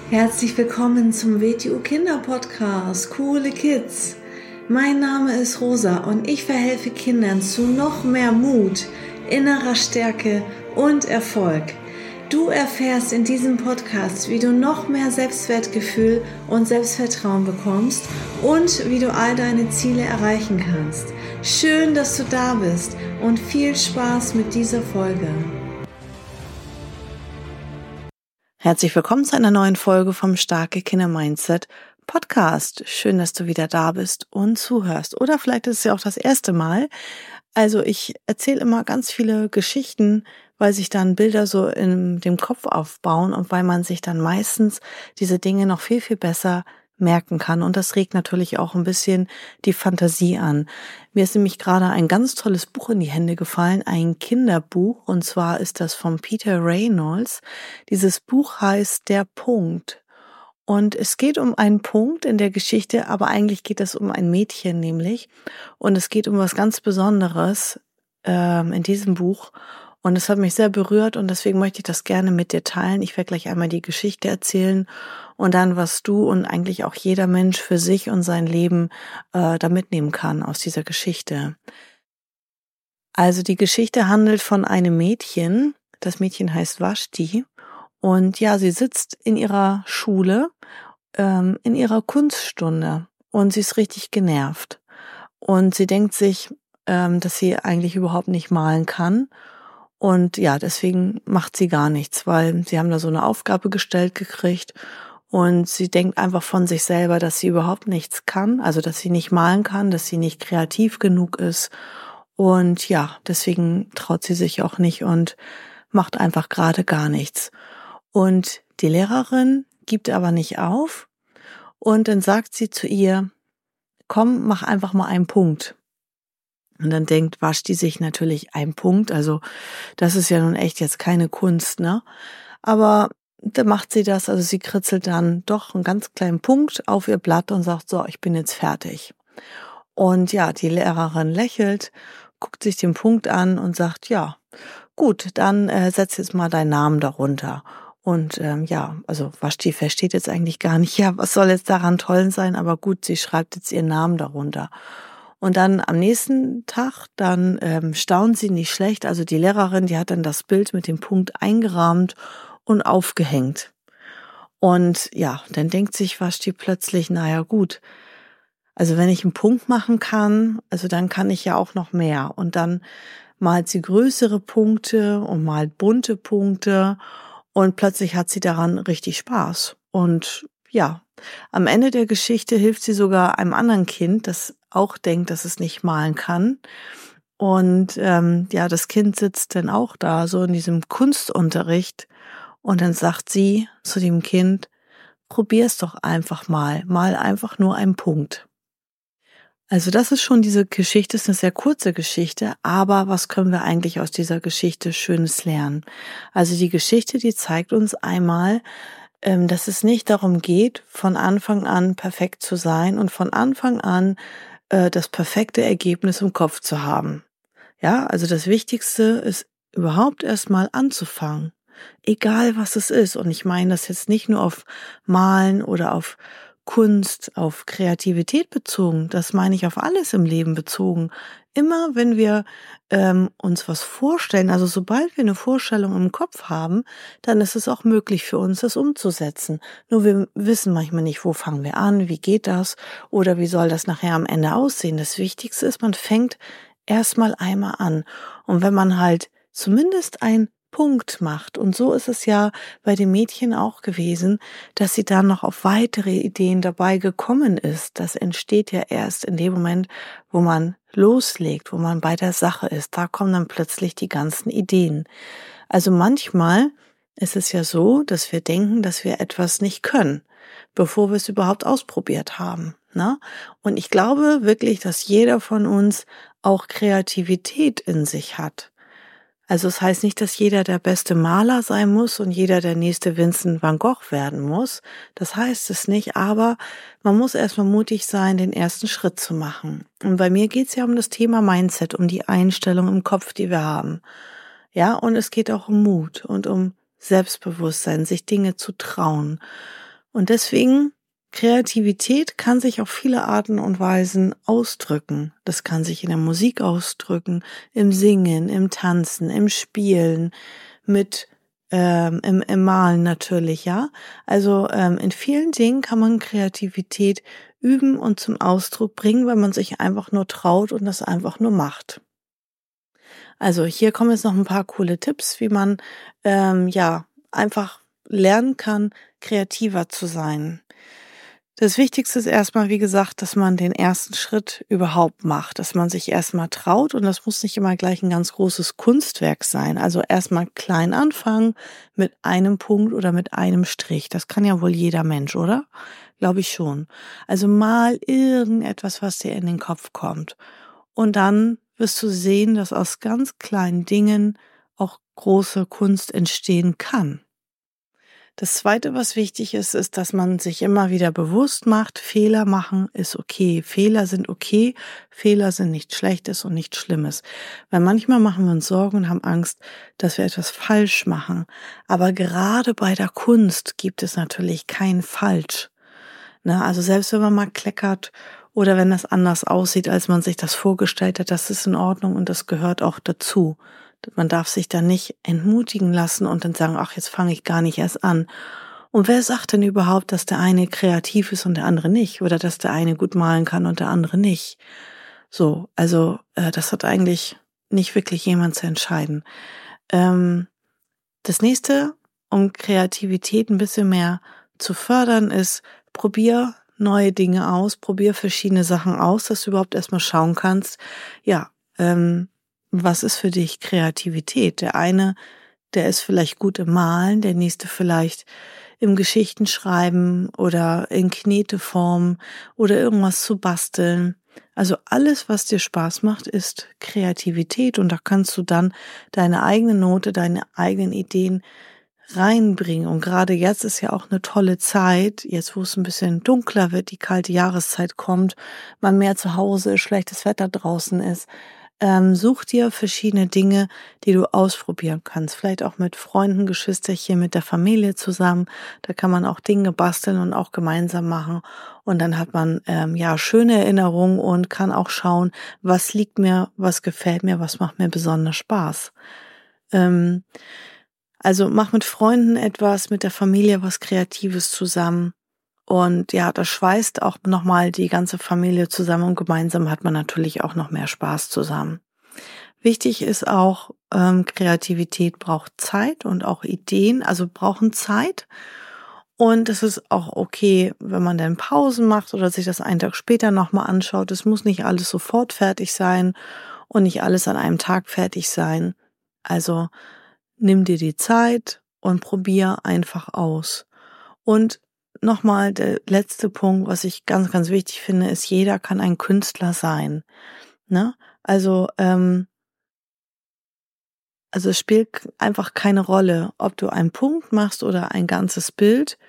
Herzlich willkommen zum WTU Kinder Podcast, Coole Kids. Mein Name ist Rosa und ich verhelfe Kindern zu noch mehr Mut, innerer Stärke und Erfolg. Du erfährst in diesem Podcast, wie du noch mehr Selbstwertgefühl und Selbstvertrauen bekommst und wie du all deine Ziele erreichen kannst. Schön, dass du da bist und viel Spaß mit dieser Folge. Herzlich willkommen zu einer neuen Folge vom Starke Kinder Mindset Podcast. Schön, dass du wieder da bist und zuhörst. Oder vielleicht ist es ja auch das erste Mal. Also ich erzähle immer ganz viele Geschichten, weil sich dann Bilder so in dem Kopf aufbauen und weil man sich dann meistens diese Dinge noch viel, viel besser merken kann. Und das regt natürlich auch ein bisschen die Fantasie an. Mir ist nämlich gerade ein ganz tolles Buch in die Hände gefallen, ein Kinderbuch, und zwar ist das von Peter Reynolds. Dieses Buch heißt Der Punkt. Und es geht um einen Punkt in der Geschichte, aber eigentlich geht es um ein Mädchen nämlich. Und es geht um was ganz Besonderes in diesem Buch. Und es hat mich sehr berührt und deswegen möchte ich das gerne mit dir teilen. Ich werde gleich einmal die Geschichte erzählen und dann, was du und eigentlich auch jeder Mensch für sich und sein Leben da mitnehmen kann aus dieser Geschichte. Also die Geschichte handelt von einem Mädchen. Das Mädchen heißt Vashti. Und ja, sie sitzt in ihrer Schule, in ihrer Kunststunde und sie ist richtig genervt. Und sie denkt sich, dass sie eigentlich überhaupt nicht malen kann. Und ja, deswegen macht sie gar nichts, weil sie haben da so eine Aufgabe gestellt gekriegt und sie denkt einfach von sich selber, dass sie überhaupt nichts kann, also dass sie nicht malen kann, dass sie nicht kreativ genug ist. Und ja, deswegen traut sie sich auch nicht und macht einfach gerade gar nichts. Und die Lehrerin gibt aber nicht auf und dann sagt sie zu ihr, komm, mach einfach mal einen Punkt. Und dann denkt Vashti sich natürlich einen Punkt, also das ist ja nun echt jetzt keine Kunst, ne? Aber dann macht sie das, also sie kritzelt dann doch einen ganz kleinen Punkt auf ihr Blatt und sagt, so, ich bin jetzt fertig. Und ja, die Lehrerin lächelt, guckt sich den Punkt an und sagt, ja, gut, dann setz jetzt mal deinen Namen darunter. Und ja, also Vashti versteht jetzt eigentlich gar nicht, ja, was soll jetzt daran toll sein, aber gut, sie schreibt jetzt ihren Namen darunter. Und dann am nächsten Tag, dann staunt sie nicht schlecht, also die Lehrerin, die hat dann das Bild mit dem Punkt eingerahmt und aufgehängt. Und ja, dann denkt sich Vashti plötzlich, naja gut, also wenn ich einen Punkt machen kann, also dann kann ich ja auch noch mehr. Und dann malt sie größere Punkte und malt bunte Punkte und plötzlich hat sie daran richtig Spaß. Und ja, am Ende der Geschichte hilft sie sogar einem anderen Kind, das auch denkt, dass es nicht malen kann. Und ja, das Kind sitzt dann auch da, so in diesem Kunstunterricht. Und dann sagt sie zu dem Kind, probier's doch einfach mal einfach nur einen Punkt. Also das ist schon diese Geschichte, ist eine sehr kurze Geschichte, aber was können wir eigentlich aus dieser Geschichte Schönes lernen? Also die Geschichte, die zeigt uns einmal, dass es nicht darum geht, von Anfang an perfekt zu sein und von Anfang an das perfekte Ergebnis im Kopf zu haben. Ja, also das Wichtigste ist überhaupt erstmal anzufangen. Egal was es ist. Und ich meine das jetzt nicht nur auf Malen oder auf Kunst, auf Kreativität bezogen. Das meine ich auf alles im Leben bezogen. Immer wenn wir uns was vorstellen, also sobald wir eine Vorstellung im Kopf haben, dann ist es auch möglich für uns, das umzusetzen. Nur wir wissen manchmal nicht, wo fangen wir an, wie geht das oder wie soll das nachher am Ende aussehen. Das Wichtigste ist, man fängt erstmal einmal an. Und wenn man halt zumindest einen Punkt macht, und so ist es ja bei dem Mädchen auch gewesen, dass sie dann noch auf weitere Ideen dabei gekommen ist. Das entsteht ja erst in dem Moment, wo man loslegt, wo man bei der Sache ist. Da kommen dann plötzlich die ganzen Ideen. Also manchmal ist es ja so, dass wir denken, dass wir etwas nicht können, bevor wir es überhaupt ausprobiert haben, ne? Und ich glaube wirklich, dass jeder von uns auch Kreativität in sich hat. Also es heißt nicht, dass jeder der beste Maler sein muss und jeder der nächste Vincent van Gogh werden muss. Das heißt es nicht, aber man muss erstmal mutig sein, den ersten Schritt zu machen. Und bei mir geht es ja um das Thema Mindset, um die Einstellung im Kopf, die wir haben. Ja, und es geht auch um Mut und um Selbstbewusstsein, sich Dinge zu trauen. Und deswegen, Kreativität kann sich auf viele Arten und Weisen ausdrücken. Das kann sich in der Musik ausdrücken, im Singen, im Tanzen, im Spielen, im Malen natürlich, ja. Also in vielen Dingen kann man Kreativität üben und zum Ausdruck bringen, weil man sich einfach nur traut und das einfach nur macht. Also hier kommen jetzt noch ein paar coole Tipps, wie man einfach lernen kann, kreativer zu sein. Das Wichtigste ist erstmal, wie gesagt, dass man den ersten Schritt überhaupt macht, dass man sich erstmal traut, und das muss nicht immer gleich ein ganz großes Kunstwerk sein. Also erstmal klein anfangen mit einem Punkt oder mit einem Strich. Das kann ja wohl jeder Mensch, oder? Glaube ich schon. Also mal irgendetwas, was dir in den Kopf kommt. Und dann wirst du sehen, dass aus ganz kleinen Dingen auch große Kunst entstehen kann. Das Zweite, was wichtig ist, ist, dass man sich immer wieder bewusst macht, Fehler machen ist okay. Fehler sind okay. Fehler sind nichts Schlechtes und nichts Schlimmes. Weil manchmal machen wir uns Sorgen und haben Angst, dass wir etwas falsch machen. Aber gerade bei der Kunst gibt es natürlich kein Falsch. Also selbst wenn man mal kleckert oder wenn das anders aussieht, als man sich das vorgestellt hat, das ist in Ordnung und das gehört auch dazu. Man darf sich da nicht entmutigen lassen und dann sagen, ach, jetzt fange ich gar nicht erst an. Und wer sagt denn überhaupt, dass der eine kreativ ist und der andere nicht? Oder dass der eine gut malen kann und der andere nicht? So, also das hat eigentlich nicht wirklich jemand zu entscheiden. Das nächste, um Kreativität ein bisschen mehr zu fördern, ist, probier neue Dinge aus, probier verschiedene Sachen aus, dass du überhaupt erstmal schauen kannst, was ist für dich Kreativität? Der eine, der ist vielleicht gut im Malen, der nächste vielleicht im Geschichtenschreiben oder in Kneteform oder irgendwas zu basteln. Also alles, was dir Spaß macht, ist Kreativität, und da kannst du dann deine eigene Note, deine eigenen Ideen reinbringen. Und gerade jetzt ist ja auch eine tolle Zeit, jetzt wo es ein bisschen dunkler wird, die kalte Jahreszeit kommt, man mehr zu Hause ist, schlechtes Wetter draußen ist. Such dir verschiedene Dinge, die du ausprobieren kannst. Vielleicht auch mit Freunden, Geschwisterchen, mit der Familie zusammen. Da kann man auch Dinge basteln und auch gemeinsam machen. Und dann hat man schöne Erinnerungen und kann auch schauen, was liegt mir, was gefällt mir, was macht mir besonders Spaß. Also mach mit Freunden etwas, mit der Familie was Kreatives zusammen. Und ja, das schweißt auch nochmal die ganze Familie zusammen, und gemeinsam hat man natürlich auch noch mehr Spaß zusammen. Wichtig ist auch, Kreativität braucht Zeit und auch Ideen, also brauchen Zeit. Und es ist auch okay, wenn man dann Pausen macht oder sich das einen Tag später nochmal anschaut. Es muss nicht alles sofort fertig sein und nicht alles an einem Tag fertig sein. Also nimm dir die Zeit und probier einfach aus. Und nochmal der letzte Punkt, was ich ganz, ganz wichtig finde, ist, jeder kann ein Künstler sein. Ne? Also es spielt einfach keine Rolle, ob du einen Punkt machst oder ein ganzes Bild.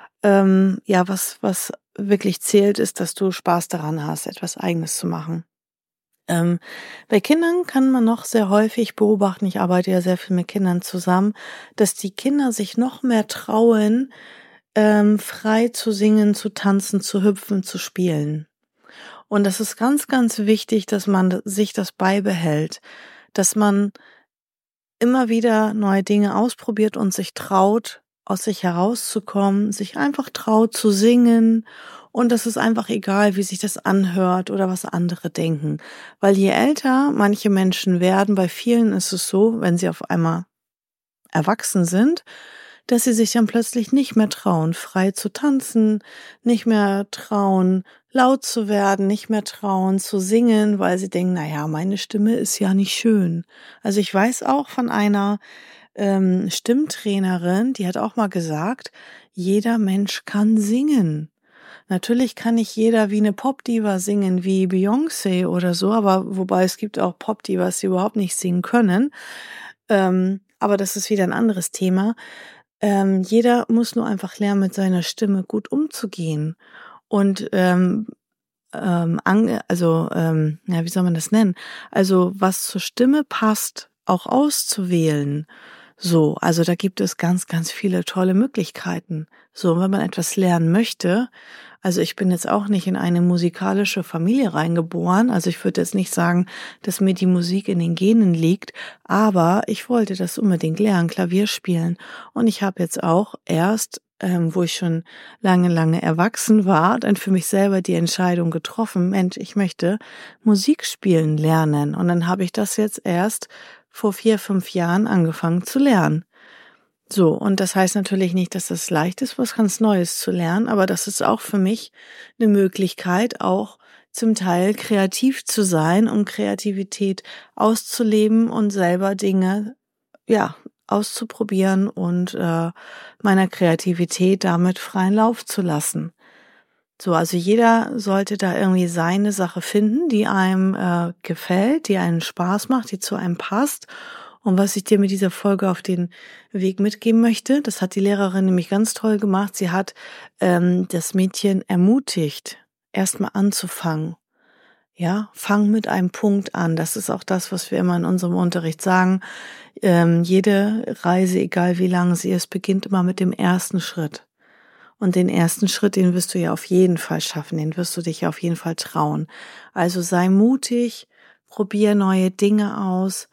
Was wirklich zählt, ist, dass du Spaß daran hast, etwas Eigenes zu machen. Bei Kindern kann man noch sehr häufig beobachten, ich arbeite ja sehr viel mit Kindern zusammen, dass die Kinder sich noch mehr trauen, frei zu singen, zu tanzen, zu hüpfen, zu spielen. Und das ist ganz, ganz wichtig, dass man sich das beibehält, dass man immer wieder neue Dinge ausprobiert und sich traut, aus sich herauszukommen, sich einfach traut zu singen, und das ist einfach egal, wie sich das anhört oder was andere denken. Weil je älter manche Menschen werden, bei vielen ist es so, wenn sie auf einmal erwachsen sind, dass sie sich dann plötzlich nicht mehr trauen, frei zu tanzen, nicht mehr trauen, laut zu werden, nicht mehr trauen zu singen, weil sie denken, meine Stimme ist ja nicht schön. Also ich weiß auch von einer Stimmtrainerin, die hat auch mal gesagt, jeder Mensch kann singen. Natürlich kann nicht jeder wie eine Popdiva singen, wie Beyoncé oder so, aber wobei es gibt auch Popdivas, die überhaupt nicht singen können. Aber das ist wieder ein anderes Thema. Jeder muss nur einfach lernen, mit seiner Stimme gut umzugehen. Und wie soll man das nennen? Also was zur Stimme passt, auch auszuwählen. So, also da gibt es ganz, ganz viele tolle Möglichkeiten. So, wenn man etwas lernen möchte, also ich bin jetzt auch nicht in eine musikalische Familie reingeboren, also ich würde jetzt nicht sagen, dass mir die Musik in den Genen liegt, aber ich wollte das unbedingt lernen, Klavier spielen. Und ich habe jetzt auch erst, wo ich schon lange, lange erwachsen war, dann für mich selber die Entscheidung getroffen, Mensch, ich möchte Musik spielen lernen. Und dann habe ich das jetzt erst vor 4, 5 Jahren angefangen zu lernen. So, und das heißt natürlich nicht, dass es leicht ist, was ganz Neues zu lernen, aber das ist auch für mich eine Möglichkeit, auch zum Teil kreativ zu sein, um Kreativität auszuleben und selber Dinge, ja, auszuprobieren und meiner Kreativität damit freien Lauf zu lassen. So, also jeder sollte da irgendwie seine Sache finden, die einem gefällt, die einen Spaß macht, die zu einem passt. Und was ich dir mit dieser Folge auf den Weg mitgeben möchte, das hat die Lehrerin nämlich ganz toll gemacht. Sie hat das Mädchen ermutigt, erstmal anzufangen. Ja, fang mit einem Punkt an. Das ist auch das, was wir immer in unserem Unterricht sagen. Jede Reise, egal wie lang sie ist, beginnt immer mit dem ersten Schritt. Und den ersten Schritt, den wirst du ja auf jeden Fall schaffen, den wirst du dich ja auf jeden Fall trauen. Also sei mutig, probier neue Dinge aus,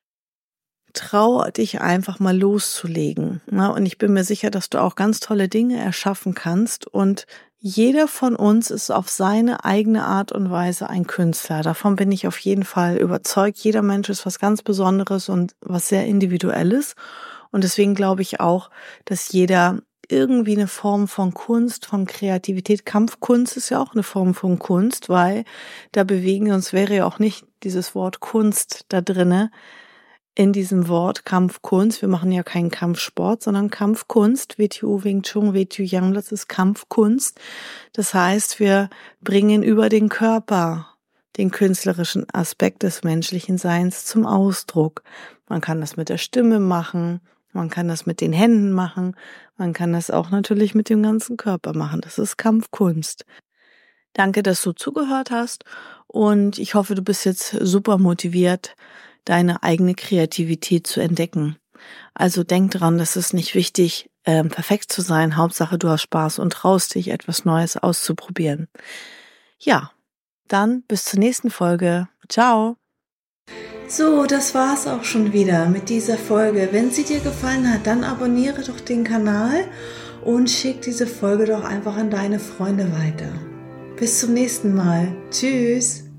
trau dich einfach mal loszulegen. Und ich bin mir sicher, dass du auch ganz tolle Dinge erschaffen kannst und jeder von uns ist auf seine eigene Art und Weise ein Künstler. Davon bin ich auf jeden Fall überzeugt. Jeder Mensch ist was ganz Besonderes und was sehr Individuelles. Und deswegen glaube ich auch, dass jeder irgendwie eine Form von Kunst, von Kreativität, Kampfkunst ist ja auch eine Form von Kunst, weil da bewegen wir uns, wäre ja auch nicht dieses Wort Kunst da drinne, in diesem Wort Kampfkunst. Wir machen ja keinen Kampfsport, sondern Kampfkunst. WTO Wing Chun, WTO Yang, das ist Kampfkunst. Das heißt, wir bringen über den Körper den künstlerischen Aspekt des menschlichen Seins zum Ausdruck. Man kann das mit der Stimme machen, man kann das mit den Händen machen, man kann das auch natürlich mit dem ganzen Körper machen. Das ist Kampfkunst. Danke, dass du zugehört hast und ich hoffe, du bist jetzt super motiviert, deine eigene Kreativität zu entdecken. Also denk dran, das ist nicht wichtig, perfekt zu sein. Hauptsache, du hast Spaß und traust dich, etwas Neues auszuprobieren. Ja, dann bis zur nächsten Folge. Ciao! So, das war's auch schon wieder mit dieser Folge. Wenn sie dir gefallen hat, dann abonniere doch den Kanal und schick diese Folge doch einfach an deine Freunde weiter. Bis zum nächsten Mal. Tschüss!